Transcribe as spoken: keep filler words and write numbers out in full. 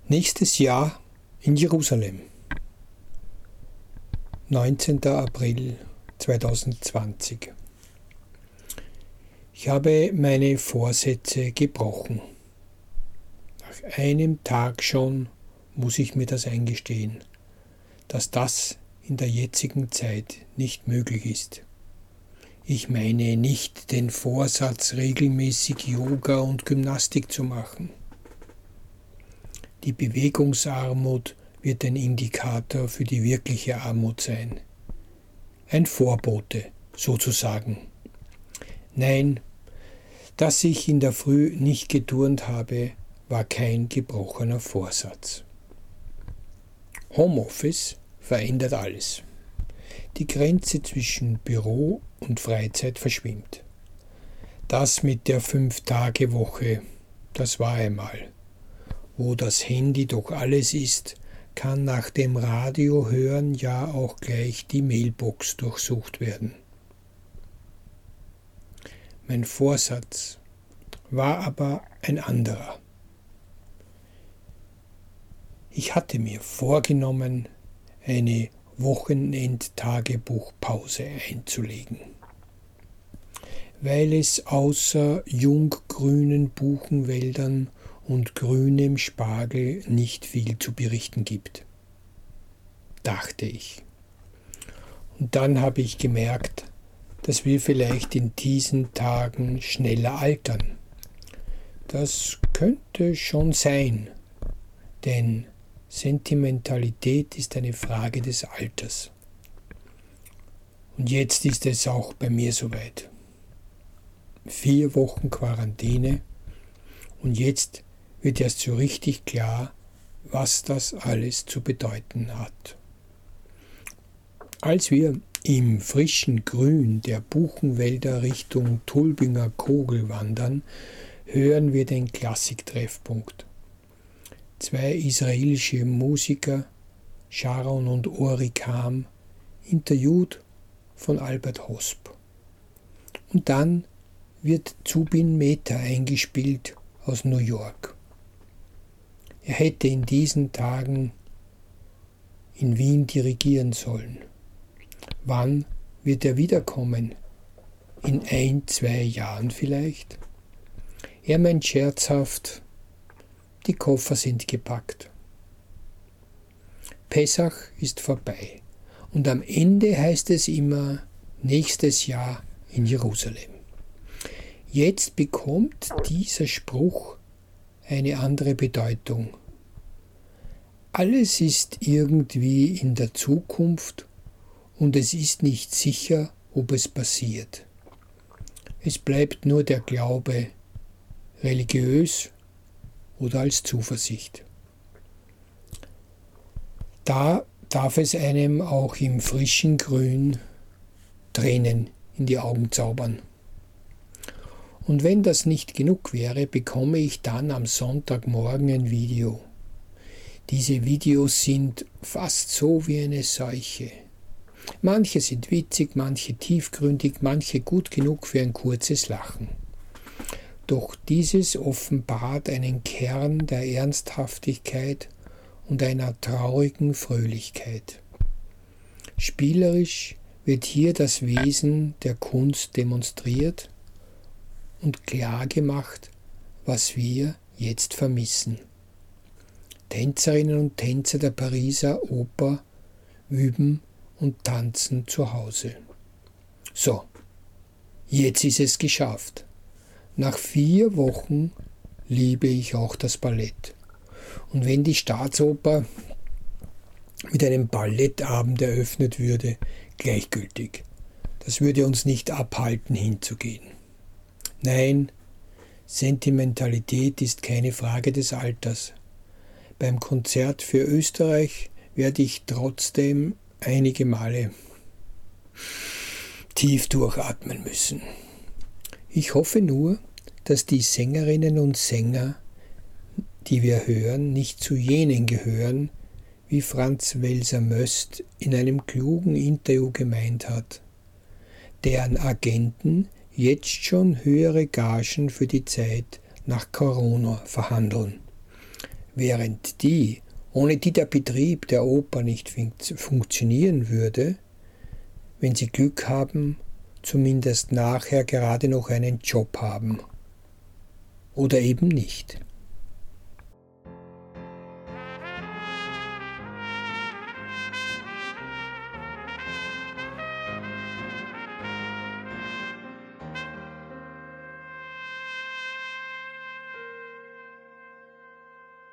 Nächstes Jahr in Jerusalem. neunzehnter April zweitausendzwanzig. Ich habe meine Vorsätze gebrochen. Nach einem Tag schon muss ich mir das eingestehen, dass das in der jetzigen Zeit nicht möglich ist. Ich meine nicht den Vorsatz, regelmäßig Yoga und Gymnastik zu machen. Die Bewegungsarmut wird ein Indikator für die wirkliche Armut sein. Ein Vorbote, sozusagen. Nein, dass ich in der Früh nicht geturnt habe, war kein gebrochener Vorsatz. Homeoffice verändert alles. Die Grenze zwischen Büro und Freizeit verschwimmt. Das mit der Fünf-Tage-Woche, das war einmal. Wo das Handy doch alles ist, kann nach dem Radiohören ja auch gleich die Mailbox durchsucht werden. Mein Vorsatz war aber ein anderer. Ich hatte mir vorgenommen, eine Wochenendtagebuchpause einzulegen, weil es außer junggrünen Buchenwäldern und grünem Spargel nicht viel zu berichten gibt, dachte ich. Und dann habe ich gemerkt, dass wir vielleicht in diesen Tagen schneller altern. Das könnte schon sein, denn Sentimentalität ist eine Frage des Alters. Und jetzt ist es auch bei mir soweit. Vier Wochen Quarantäne und jetzt wird erst so richtig klar, was das alles zu bedeuten hat. Als wir im frischen Grün der Buchenwälder Richtung Tulbinger Kogel wandern, hören wir den Klassiktreffpunkt. Zwei israelische Musiker, Sharon und Ori Kam, interviewt von Albert Hosp. Und dann wird Zubin Mehta eingespielt aus New York. Er hätte in diesen Tagen in Wien dirigieren sollen. Wann wird er wiederkommen? In ein, zwei Jahren vielleicht? Er meint scherzhaft, die Koffer sind gepackt. Pessach ist vorbei und am Ende heißt es immer nächstes Jahr in Jerusalem. Jetzt bekommt dieser Spruch eine andere Bedeutung. Alles ist irgendwie in der Zukunft und es ist nicht sicher, ob es passiert. Es bleibt nur der Glaube, religiös oder als Zuversicht. Da darf es einem auch im frischen Grün Tränen in die Augen zaubern. Und wenn das nicht genug wäre, bekomme ich dann am Sonntagmorgen ein Video. Diese Videos sind fast so wie eine Seuche. Manche sind witzig, manche tiefgründig, manche gut genug für ein kurzes Lachen. Doch dieses offenbart einen Kern der Ernsthaftigkeit und einer traurigen Fröhlichkeit. Spielerisch wird hier das Wesen der Kunst demonstriert und klargemacht, was wir jetzt vermissen. Tänzerinnen und Tänzer der Pariser Oper üben und tanzen zu Hause. So, jetzt ist es geschafft. Nach vier Wochen liebe ich auch das Ballett. Und wenn die Staatsoper mit einem Ballettabend eröffnet würde, gleichgültig. Das würde uns nicht abhalten, hinzugehen. Nein, Sentimentalität ist keine Frage des Alters. Beim Konzert für Österreich werde ich trotzdem einige Male tief durchatmen müssen. Ich hoffe nur, dass die Sängerinnen und Sänger, die wir hören, nicht zu jenen gehören, wie Franz Welser-Möst in einem klugen Interview gemeint hat, deren Agenten jetzt schon höhere Gagen für die Zeit nach Corona verhandeln, während die, ohne die der Betrieb der Oper nicht funktionieren würde, wenn sie Glück haben, zumindest nachher gerade noch einen Job haben. Oder eben nicht.